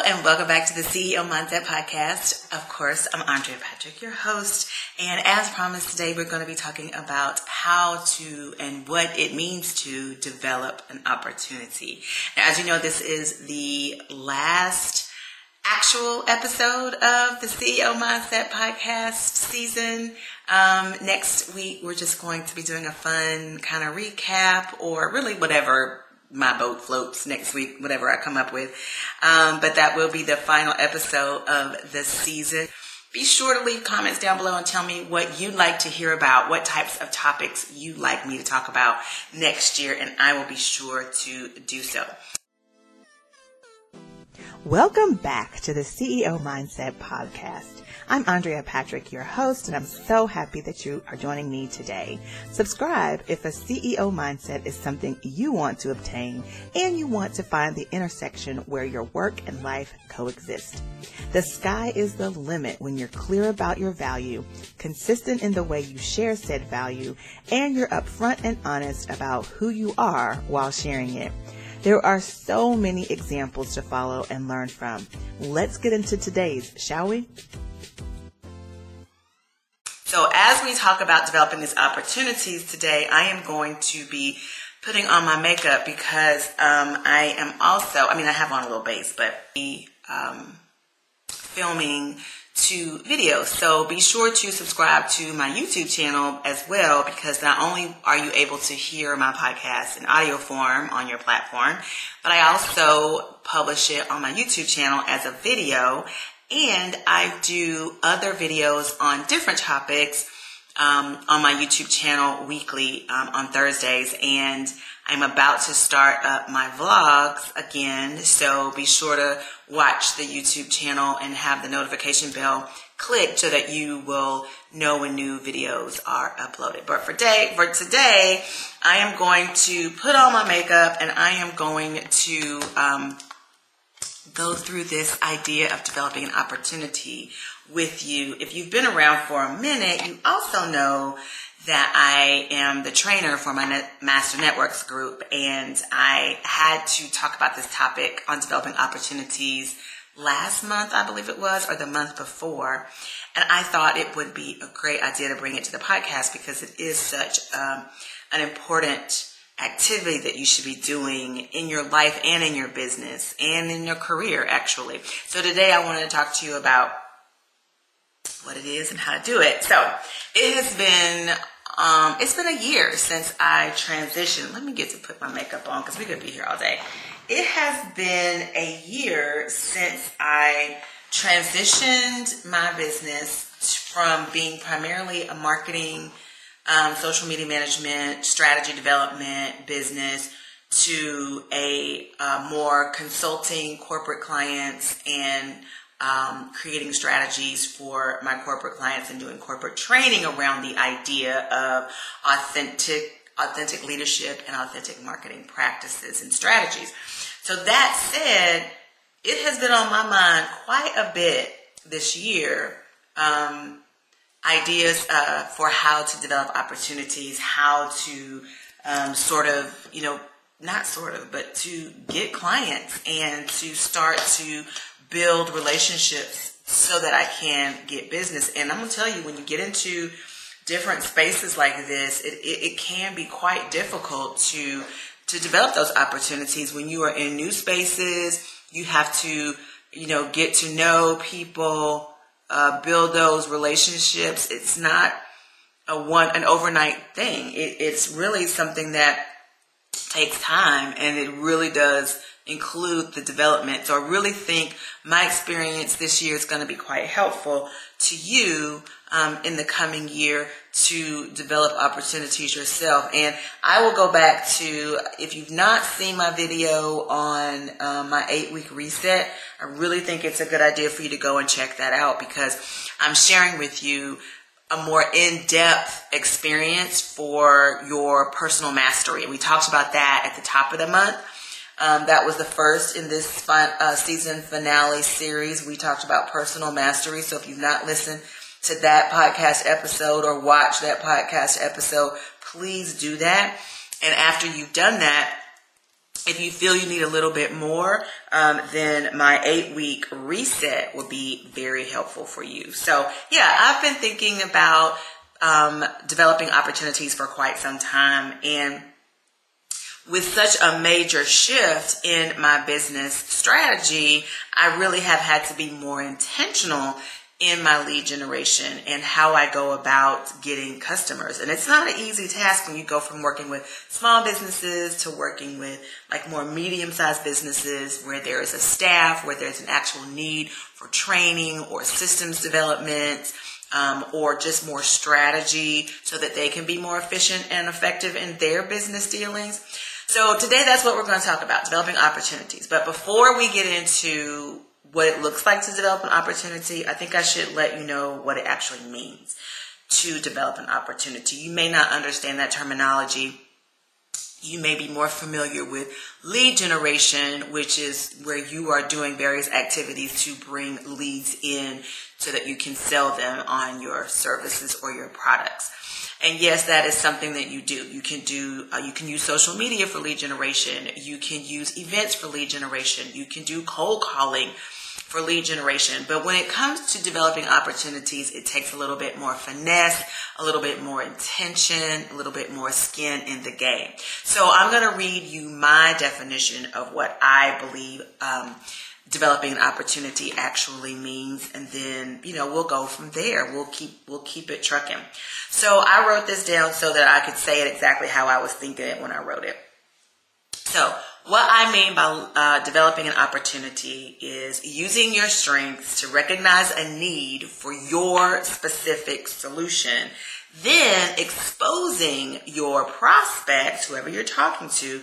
and welcome back to the CEO Mindset Podcast. Of course, I'm Andrea Patrick, your host, and as promised, today we're going to be talking about how to and what it means to develop an opportunity. Now, as you know, this is the last actual episode of the CEO Mindset Podcast season. Next week, we're just going to be doing a fun kind of recap, or really whatever my boat floats next week, whatever I come up with. But that will be the final episode of the season. Be sure to leave comments down below and tell me what you'd like to hear about, what types of topics you'd like me to talk about next year, and I will be sure to do so. Welcome back to the CEO Mindset Podcast. I'm Andrea Patrick, your host, and I'm so happy that you are joining me today. Subscribe if a CEO mindset is something you want to obtain and you want to find the intersection where your work and life coexist. The sky is the limit when you're clear about your value, consistent in the way you share said value, and you're upfront and honest about who you are while sharing it. There are so many examples to follow and learn from. Let's get into today's, shall we? So as we talk about developing these opportunities today, I am going to be putting on my makeup because I am also, I have on a little base, but filming 2 videos. So be sure to subscribe to my YouTube channel as well, because not only are you able to hear my podcast in audio form on your platform, but I also publish it on my YouTube channel as a video. And I do other videos on different topics on my YouTube channel weekly on Thursdays. And I'm about to start up my vlogs again. So be sure to watch the YouTube channel and have the notification bell clicked so that you will know when new videos are uploaded. But for today, I am going to put on my makeup and I am going to go through this idea of developing an opportunity with you. If you've been around for a minute, you also know that I am the trainer for my Master Networks group, and I had to talk about this topic on developing opportunities last month, I believe it was, or the month before, and I thought it would be a great idea to bring it to the podcast because it is such an important activity that you should be doing in your life and in your business and in your career, actually. So today I wanted to talk to you about what it is and how to do it. So it has been it's been a year since I transitioned. Let me get to put my makeup on because we could be here all day. It has been a year since I transitioned my business from being primarily a marketing, social media management, strategy development business to a more consulting corporate clients and creating strategies for my corporate clients and doing corporate training around the idea of authentic leadership and authentic marketing practices and strategies. So that said, it has been on my mind quite a bit this year. Ideas for how to develop opportunities, how to but to get clients and to start to build relationships so that I can get business. And I'm going to tell you, when you get into different spaces like this, it can be quite difficult to develop those opportunities. When you are in new spaces, you have to, get to know people, build those relationships. It's not an overnight thing. It's really something that takes time, and it really does include the development. So I really think my experience this year is going to be quite helpful to you in the coming year to develop opportunities yourself. And I will go back to, if you've not seen my video on my 8-week reset, I really think it's a good idea for you to go and check that out, because I'm sharing with you a more in-depth experience for your personal mastery. We talked about that at the top of the month. That was the first in this season finale series. We talked about personal mastery. So if you've not listened to that podcast episode or watched that podcast episode, please do that. And after you've done that, If you feel you need a little bit more, then my 8-week reset will be very helpful for you. So yeah, I've been thinking about developing opportunities for quite some time, and with such a major shift in my business strategy, I really have had to be more intentional in my lead generation and how I go about getting customers. And it's not an easy task when you go from working with small businesses to working with like more medium-sized businesses where there is a staff, where there's an actual need for training or systems development, or just more strategy so that they can be more efficient and effective in their business dealings. So today that's what we're going to talk about, developing opportunities. But before we get into what it looks like to develop an opportunity, I think I should let you know what it actually means to develop an opportunity. You may not understand that terminology. You may be more familiar with lead generation, which is where you are doing various activities to bring leads in so that you can sell them on your services or your products. And yes, that is something that you do. You can use social media for lead generation. You can use events for lead generation. You can do cold calling for lead generation. But when it comes to developing opportunities, it takes a little bit more finesse, a little bit more intention, a little bit more skin in the game. So I'm going to read you my definition of what I believe developing an opportunity actually means, and then we'll go from there. We'll keep it trucking. So I wrote this down so that I could say it exactly how I was thinking it when I wrote it. So what I mean by developing an opportunity is using your strengths to recognize a need for your specific solution, then exposing your prospects, whoever you're talking to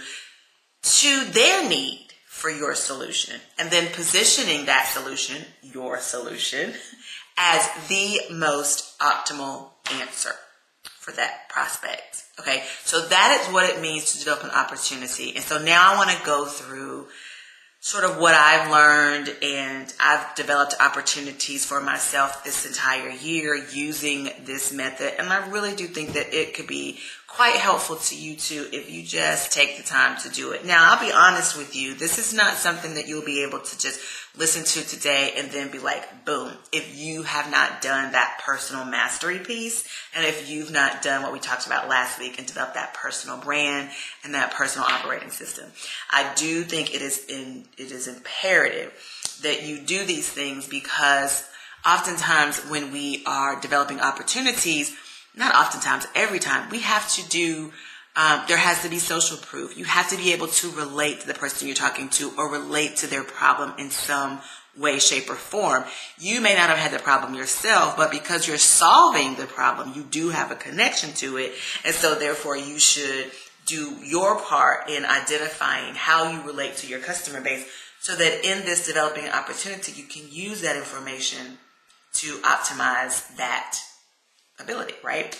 their need for your solution, and then positioning that solution, your solution, as the most optimal answer for that prospect. Okay, so that is what it means to develop an opportunity. And so now I want to go through sort of what I've learned, and I've developed opportunities for myself this entire year using this method. And I really do think that it could be quite helpful to you too if you just take the time to do it. Now, I'll be honest with you. This is not something that you'll be able to just listen to today and then be like, boom, if you have not done that personal mastery piece, and if you've not done what we talked about last week and developed that personal brand and that personal operating system. I do think it is imperative that you do these things, because oftentimes when we are developing opportunities, not oftentimes, every time, we have to do, there has to be social proof. You have to be able to relate to the person you're talking to or relate to their problem in some way, shape, or form. You may not have had the problem yourself, but because you're solving the problem, you do have a connection to it. And so therefore you should do your part in identifying how you relate to your customer base, so that in this developing opportunity, you can use that information to optimize that ability, right?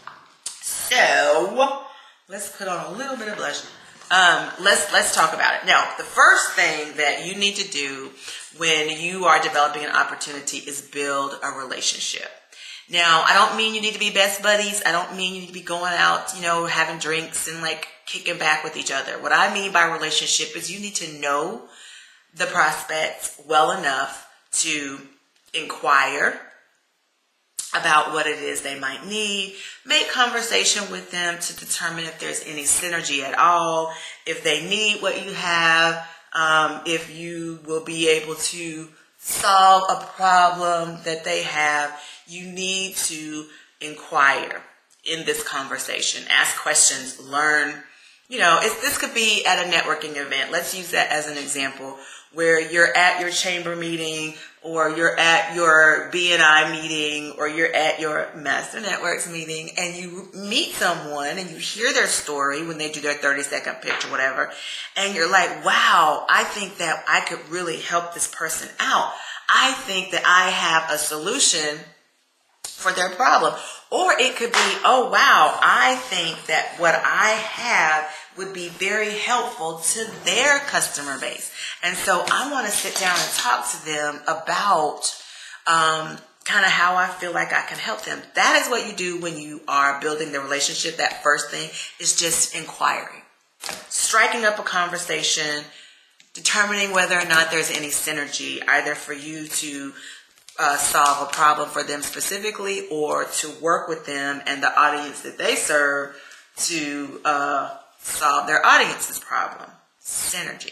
So let's put on a little bit of blush. Let's talk about it. Now, the first thing that you need to do when you are developing an opportunity is build a relationship. Now, I don't mean you need to be best buddies. I don't mean you need to be going out, having drinks and like kicking back with each other. What I mean by relationship is you need to know the prospect well enough to inquire about what it is they might need, make conversation with them to determine if there's any synergy at all, if they need what you have, if you will be able to solve a problem that they have. You need to inquire in this conversation, ask questions, learn. This could be at a networking event. Let's use that as an example, where you're at your chamber meeting, or you're at your BNI meeting, or you're at your Master Networks meeting, and you meet someone and you hear their story when they do their 30-second pitch or whatever, and you're like, wow, I think that I could really help this person out. I think that I have a solution for their problem. Or it could be, oh wow, I think that what I have would be very helpful to their customer base. And so I want to sit down and talk to them about kind of how I feel like I can help them. That is what you do when you are building the relationship. That first thing is just inquiring. striking up a conversation, determining whether or not there's any synergy, either for you to solve a problem for them specifically or to work with them and the audience that they serve to solve their audience's problem. Synergy.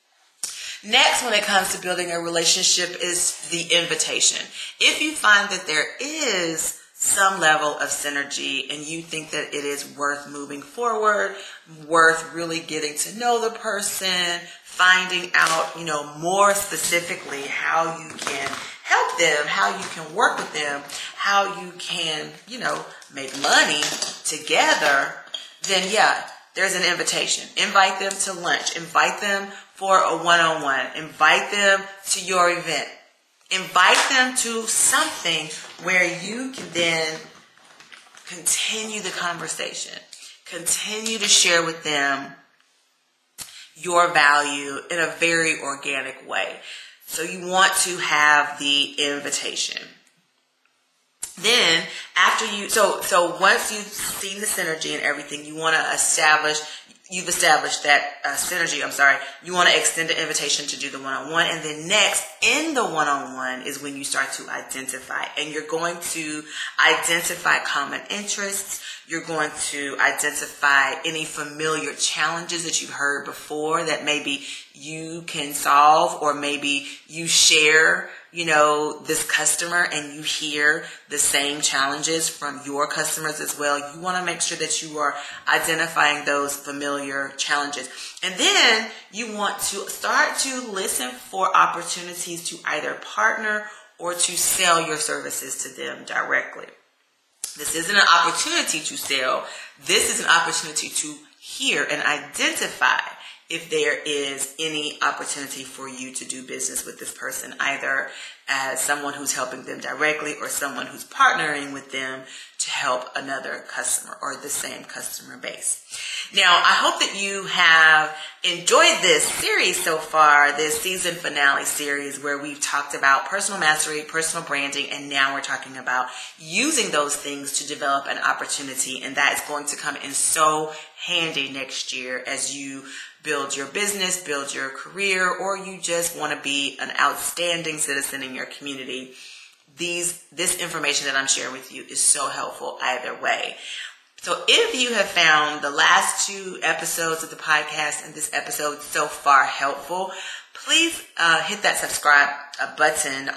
Next, when it comes to building a relationship, is the invitation. If you find that there is some level of synergy and you think that it is worth moving forward, worth really getting to know the person, finding out, more specifically how you can help them, how you can work with them, how you can, make money together, then yeah, there's an invitation. Invite them to lunch. Invite them for a one-on-one. Invite them to your event. Invite them to something where you can then continue the conversation. Continue to share with them your value in a very organic way. So you want to have the invitation. Then so once you've seen the synergy and everything, you want to you've established that synergy, you want to extend the invitation to do the one-on-one. And then next, in the one-on-one is when you start to identify. And you're going to identify common interests. You're going to identify any familiar challenges that you've heard before that maybe you can solve, or maybe you share this customer and you hear the same challenges from your customers as well. You want to make sure that you are identifying those familiar challenges. And then you want to start to listen for opportunities to either partner or to sell your services to them directly. This isn't an opportunity to sell. This is an opportunity to hear and identify if there is any opportunity for you to do business with this person, either as someone who's helping them directly or someone who's partnering with them to help another customer or the same customer base. Now, I hope that you have enjoyed this series so far, this season finale series where we've talked about personal mastery, personal branding, and now we're talking about using those things to develop an opportunity, and that is going to come in so handy next year as you build your business, build your career, or you just want to be an outstanding citizen in your community. This information that I'm sharing with you is so helpful either way. So if you have found the last 2 episodes of the podcast and this episode so far helpful, please hit that subscribe button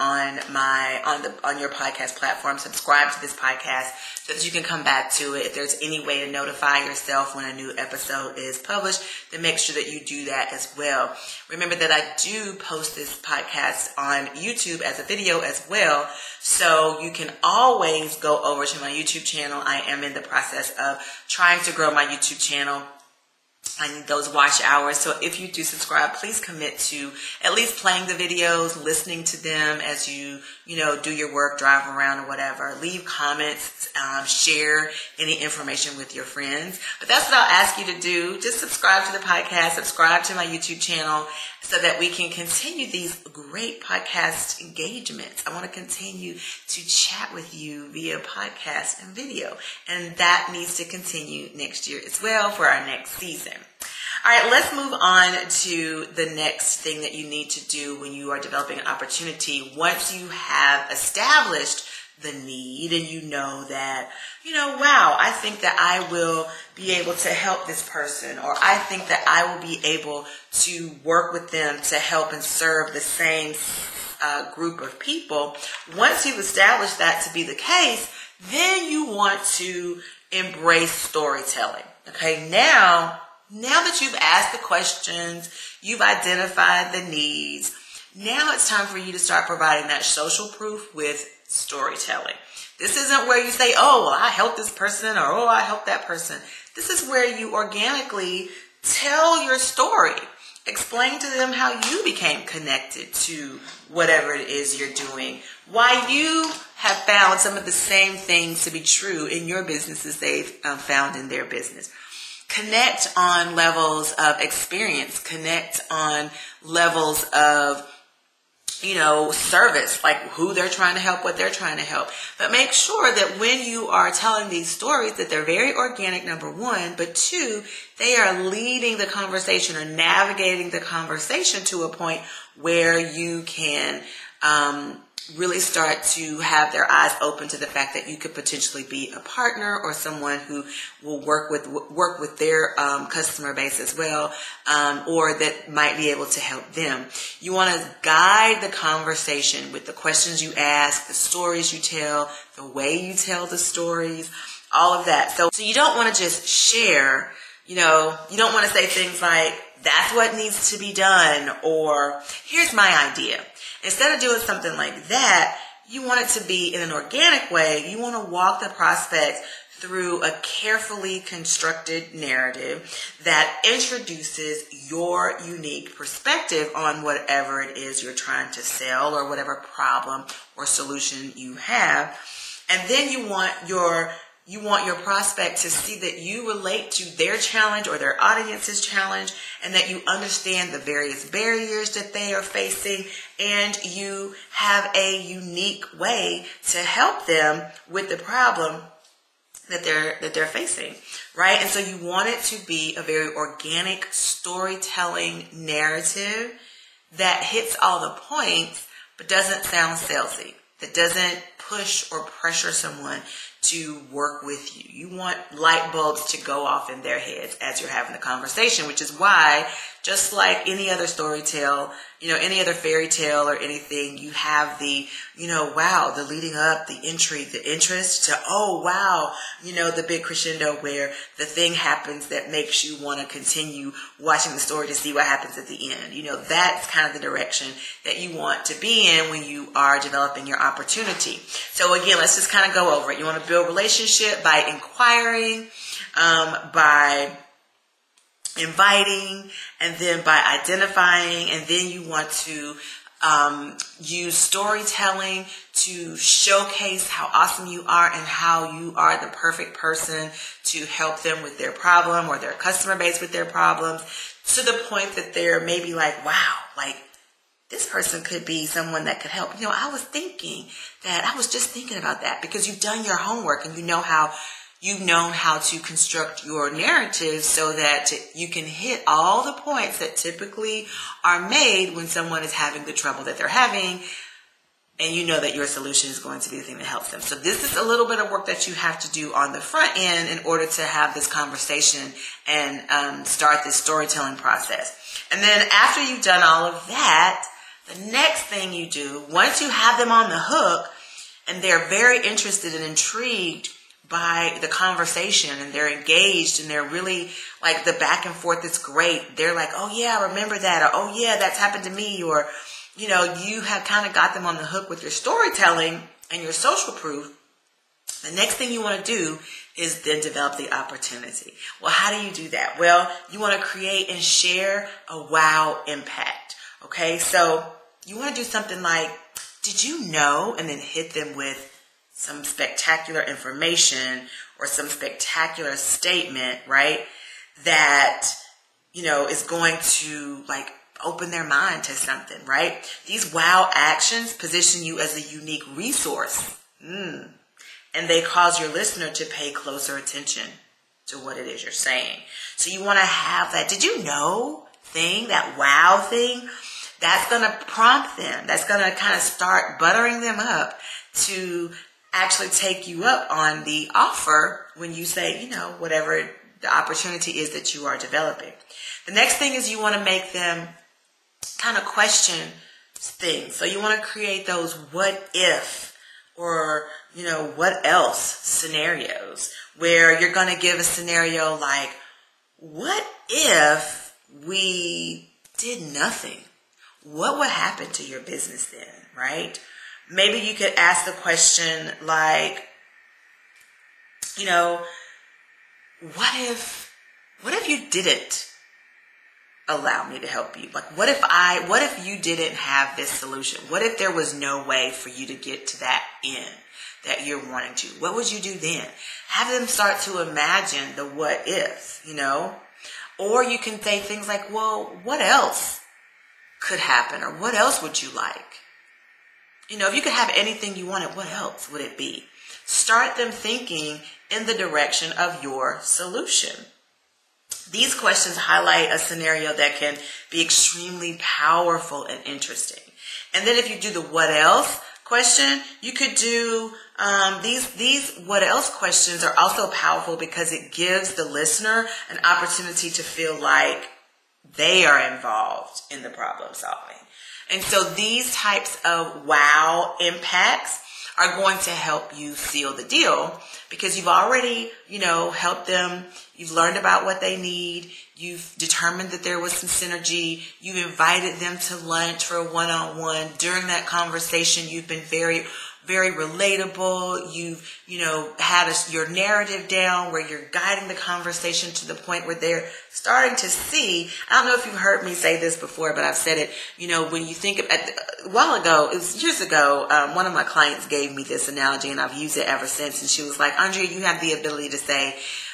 on your podcast platform. Subscribe to this podcast so that you can come back to it. If there's any way to notify yourself when a new episode is published, then make sure that you do that as well. Remember that I do post this podcast on YouTube as a video as well, so you can always go over to my YouTube channel. I am in the process of trying to grow my YouTube channel. I need those watch hours. So if you do subscribe, please commit to at least playing the videos, listening to them as you do your work, drive around or whatever. Leave comments, share any information with your friends. But that's what I'll ask you to do. Just subscribe to the podcast, subscribe to my YouTube channel so that we can continue these great podcast engagements. I want to continue to chat with you via podcast and video. And that needs to continue next year as well for our next season. All right, let's move on to the next thing that you need to do when you are developing an opportunity. Once you have established the need and you know that, wow, I think that I will be able to help this person, or I think that I will be able to work with them to help and serve the same group of people. Once you've established that to be the case, then you want to embrace storytelling. Okay, now that you've asked the questions, you've identified the needs, now it's time for you to start providing that social proof with storytelling. This isn't where you say, oh, well, I helped this person, or oh, I helped that person. This is where you organically tell your story. Explain to them how you became connected to whatever it is you're doing, why you have found some of the same things to be true in your business as they've found in their business. Connect on levels of experience. Connect on levels of service, like who they're trying to help, what they're trying to help. But make sure that when you are telling these stories that they're very organic, number one, but two, they are leading the conversation or navigating the conversation to a point where you can really start to have their eyes open to the fact that you could potentially be a partner or someone who will work with their customer base as well, or that might be able to help them. You want to guide the conversation with the questions you ask, the stories you tell, the way you tell the stories, all of that. So you don't want to just share, you don't want to say things like, that's what needs to be done, or here's my idea. Instead of doing something like that, you want it to be in an organic way. You want to walk the prospect through a carefully constructed narrative that introduces your unique perspective on whatever it is you're trying to sell or whatever problem or solution you have. And then you want your prospect to see that you relate to their challenge or their audience's challenge, and that you understand the various barriers that they are facing, and you have a unique way to help them with the problem that they're facing, right? And so you want it to be a very organic storytelling narrative that hits all the points but doesn't sound salesy, that doesn't push or pressure someone to work with you. You want light bulbs to go off in their heads as you're having the conversation, which is why, just like any other story tale, any other fairy tale or anything, you have the, wow, the leading up, the intrigue, the interest to, oh, wow, the big crescendo where the thing happens that makes you want to continue watching the story to see what happens at the end. That's kind of the direction that you want to be in when you are developing your opportunity. So again, let's just kind of go over it. You want to build relationship by inquiring, by inviting, and then by identifying, and then you want to use storytelling to showcase how awesome you are and how you are the perfect person to help them with their problem or their customer base with their problems, to the point that they're maybe like, wow, like this person could be someone that could help. I was just thinking about that, because you've done your homework and you've known how to construct your narrative so that you can hit all the points that typically are made when someone is having the trouble that they're having, and you know that your solution is going to be the thing that helps them. So this is a little bit of work that you have to do on the front end in order to have this conversation and start this storytelling process. And then after you've done all of that, the next thing you do, once you have them on the hook and they're very interested and intrigued by the conversation and they're engaged and they're really like, the back and forth is great. They're like, oh yeah, I remember that. Or, oh yeah, that's happened to me. Or, you have kind of got them on the hook with your storytelling and your social proof. The next thing you want to do is then develop the opportunity. Well, how do you do that? Well, you want to create and share a wow impact. Okay. So you want to do something like, did you know? And then hit them with some spectacular information or some spectacular statement, right? That, is going to like open their mind to something, right? These wow actions position you as a unique resource. And they cause your listener to pay closer attention to what it is you're saying. So you want to have that, did you know thing, that wow thing, that's going to prompt them. That's going to kind of start buttering them up to actually take you up on the offer when you say, whatever the opportunity is that you are developing. The next thing is you want to make them kind of question things. So you want to create those what if or, what else scenarios where you're going to give a scenario like, what if we did nothing? What would happen to your business then, right? Maybe you could ask the question like, what if you didn't allow me to help you? Like, what if you didn't have this solution? What if there was no way for you to get to that end that you're wanting to? What would you do then? Have them start to imagine the what if, or you can say things like, well, what else could happen? Or what else would you like? If you could have anything you wanted, what else would it be? Start them thinking in the direction of your solution. These questions highlight a scenario that can be extremely powerful and interesting. And then if you do the what else question, you could do these what else questions are also powerful because it gives the listener an opportunity to feel like they are involved in the problem solving. And so these types of wow impacts are going to help you seal the deal because you've already, helped them. You've learned about what they need. You've determined that there was some synergy. You've invited them to lunch for a one-on-one. During that conversation, you've been very, very relatable. You've, had your narrative down where you're guiding the conversation to the point where they're starting to see. I don't know if you've heard me say this before, but I've said it, when you think of a while ago, it was years ago, one of my clients gave me this analogy and I've used it ever since. And she was like, Andrea, you have the ability to say,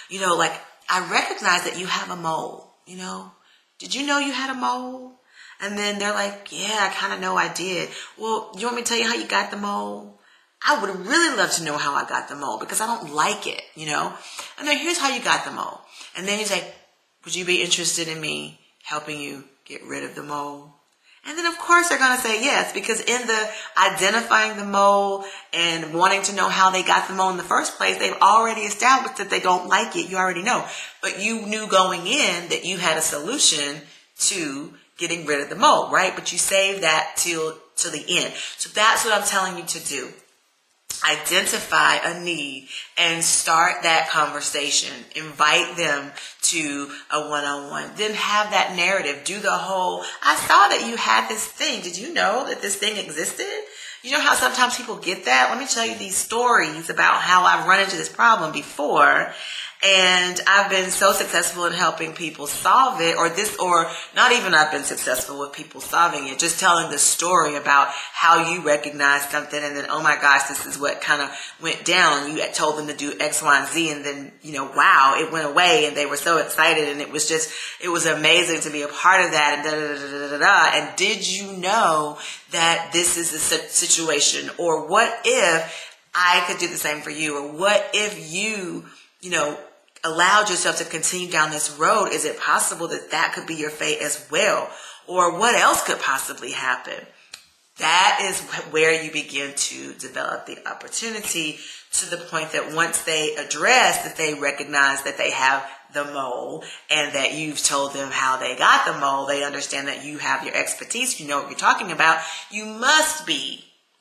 I recognize that you have a mole, Did you know you had a mole? And then they're like, yeah, I kind of know I did. Well, you want me to tell you how you got the mole? I would really love to know how I got the mole because I don't like it, And then here's how you got the mole. And then you say, would you be interested in me helping you get rid of the mole? And then, of course, they're going to say yes, because in the identifying the mole and wanting to know how they got the mole in the first place, they've already established that they don't like it. You already know. But you knew going in that you had a solution to getting rid of the mole, right? But you saved that till the end. So that's what I'm telling you to do. Identify a need and start that conversation. Invite them to a one-on-one. Then have that narrative. Do the whole, I saw that you had this thing. Did you know that this thing existed? You know how sometimes people get that? Let me tell you these stories about how I've run into this problem before. And I've been so successful in helping people solve it, or not even I've been successful with people solving it, just telling the story about how you recognize something and then, oh my gosh, this is what kind of went down. You told them to do X, Y, and Z and then, wow, it went away and they were so excited and it was amazing to be a part of that and da da da da da da. And did you know that this is a situation? Or what if I could do the same for you? Or what if you allowed yourself to continue down this road? Is it possible that that could be your fate as well? Or what else could possibly happen? That is where you begin to develop the opportunity to the point that once they address that they recognize that they have the mole and that you've told them how they got the mole, they understand that you have your expertise, you know what you're talking about. You must be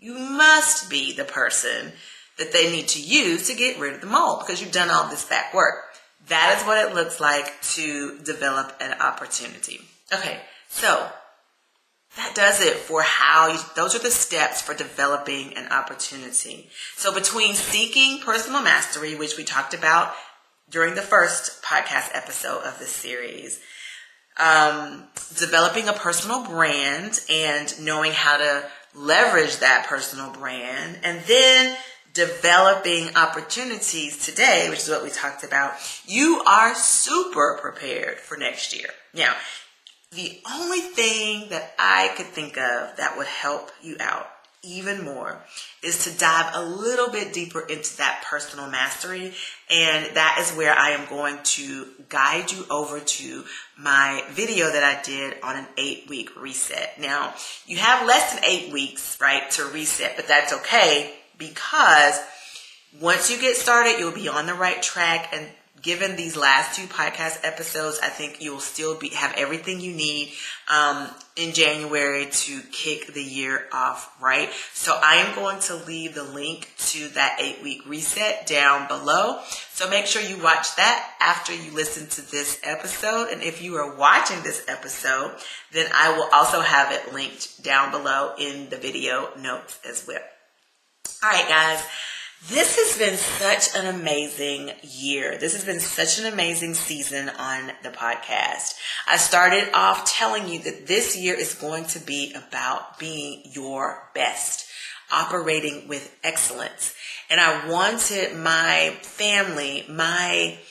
the person that they need to use to get rid of the mole because you've done all this back work. That is what it looks like to develop an opportunity. Okay, so that does it for those are the steps for developing an opportunity. So between seeking personal mastery, which we talked about during the first podcast episode of this series, developing a personal brand and knowing how to leverage that personal brand, and then developing opportunities today, which is what we talked about, you are super prepared for next year. Now, the only thing that I could think of that would help you out even more is to dive a little bit deeper into that personal mastery. And that is where I am going to guide you over to my video that I did on an 8-week reset. Now, you have less than 8 weeks, right, to reset, but that's okay. Because once you get started, you'll be on the right track. And given these last 2 podcast episodes, I think you'll still have everything you need in January to kick the year off, right? So I am going to leave the link to that 8-week reset down below. So make sure you watch that after you listen to this episode. And if you are watching this episode, then I will also have it linked down below in the video notes as well. All right, guys, this has been such an amazing year. This has been such an amazing season on the podcast. I started off telling you that this year is going to be about being your best, operating with excellence. And I wanted my family, my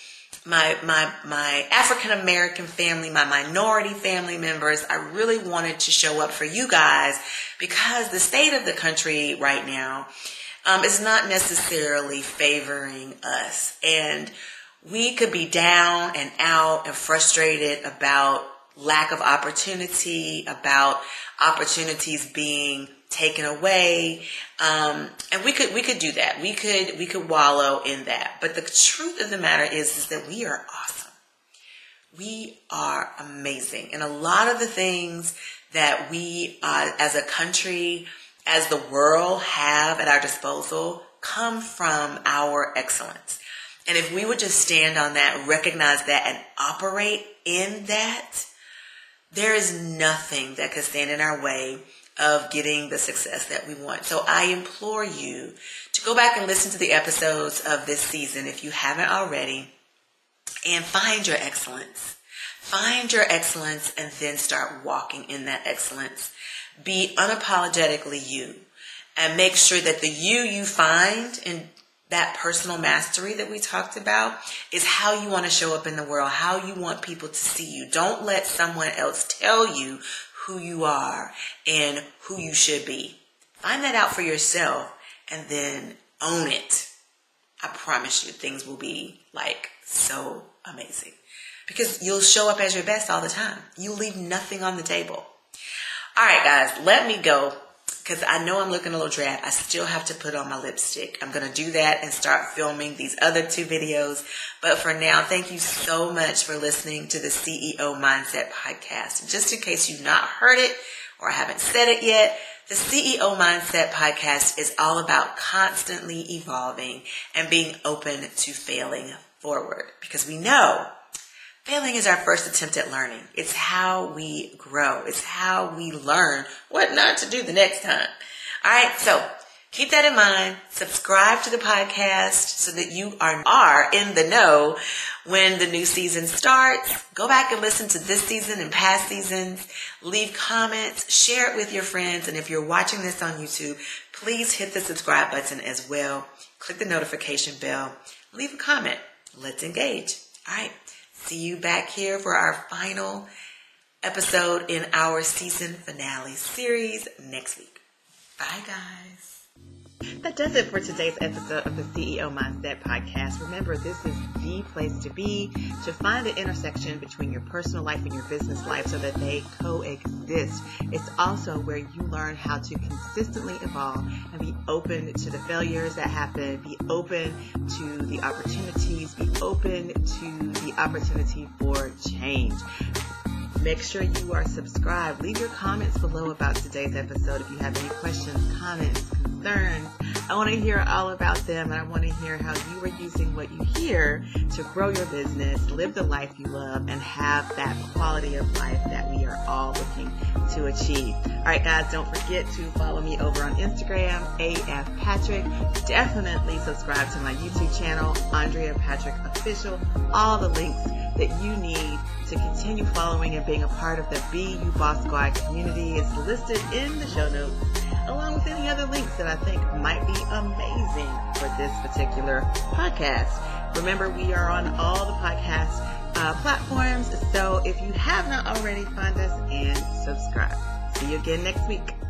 my African American family, my minority family members. I really wanted to show up for you guys because the state of the country right now is not necessarily favoring us. And we could be down and out and frustrated about lack of opportunity, about opportunities being taken away. And we could do that. We could wallow in that. But the truth of the matter is that we are awesome. We are amazing. And a lot of the things that we as a country, as the world have at our disposal come from our excellence. And if we would just stand on that, recognize that, and operate in that, there is nothing that could stand in our way of getting the success that we want. So I implore you to go back and listen to the episodes of this season if you haven't already, and find your excellence. Find your excellence and then start walking in that excellence. Be unapologetically you, and make sure that the you find in that personal mastery that we talked about is how you want to show up in the world, how you want people to see you. Don't let someone else tell you who you are and who you should be. Find that out for yourself and then own it. I promise you things will be like so amazing because you'll show up as your best all the time. You'll leave nothing on the table. All right, guys, let me go. Because I know I'm looking a little drab. I still have to put on my lipstick. I'm going to do that and start filming these other 2 videos. But for now, thank you so much for listening to the CEO Mindset Podcast. Just in case you've not heard it or haven't said it yet, the CEO Mindset Podcast is all about constantly evolving and being open to failing forward. Because we know failing is our first attempt at learning. It's how we grow. It's how we learn what not to do the next time. All right, so keep that in mind. Subscribe to the podcast so that you are in the know when the new season starts. Go back and listen to this season and past seasons. Leave comments. Share it with your friends. And if you're watching this on YouTube, please hit the subscribe button as well. Click the notification bell. Leave a comment. Let's engage. All right. See you back here for our final episode in our season finale series next week. Bye, guys. That does it for today's episode of the CEO Mindset Podcast. Remember, this is the place to be to find the intersection between your personal life and your business life so that they coexist. It's also where you learn how to consistently evolve and be open to the failures that happen, be open to the opportunities, be open to the opportunity for change. Make sure you are subscribed. Leave your comments below about today's episode if you have any questions, comments, concerns. I want to hear all about them, and I want to hear how you are using what you hear to grow your business, live the life you love, and have that quality of life that we are all looking to achieve. All right, guys, don't forget to follow me over on Instagram, AF Patrick. Definitely subscribe to my YouTube channel, Andrea Patrick Official. All the links that you need to continue following and being a part of the Be You Boss Squad community is listed in the show notes, along with any other links that I think might be amazing for this particular podcast. Remember, we are on all the podcast platforms, so if you have not already, find us and subscribe. See you again next week.